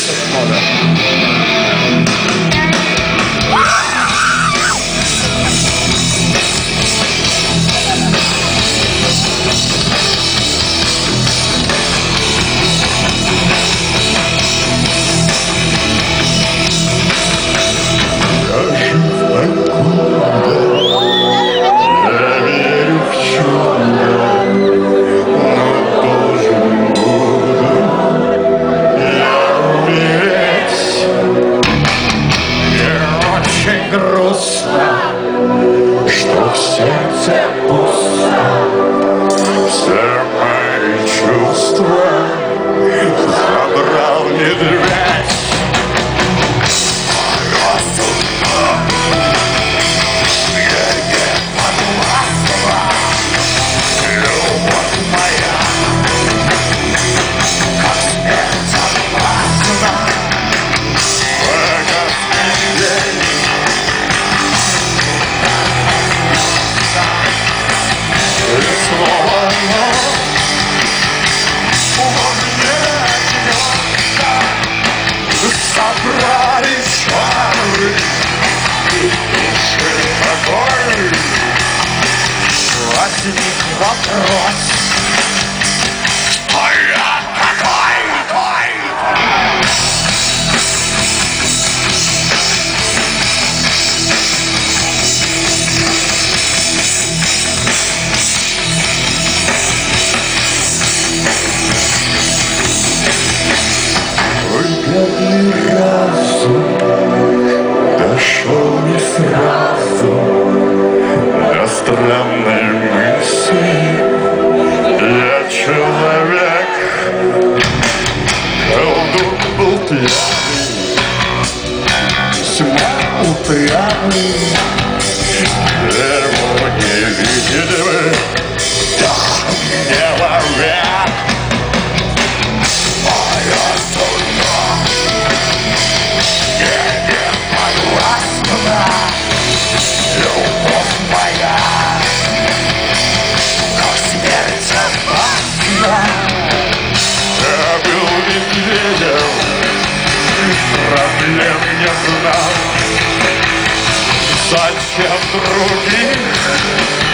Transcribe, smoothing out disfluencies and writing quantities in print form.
мода. Грустно, что в сердце пусто, все мои чувства забрал медведь. Моя судьба, я подвластна, любовь моя, как смерть опасна. Собрались чары и души огонь. Возник вопрос, а я какой? Выгодный разум дошел не сразу до странной мысли. Я человек, колдун был пьяный, смех упрямый, ему невидимый, человек. Моя судьба, не подвластна, любовь моя, как смерть опасна. Я был медведем, проблем не знал, зачем других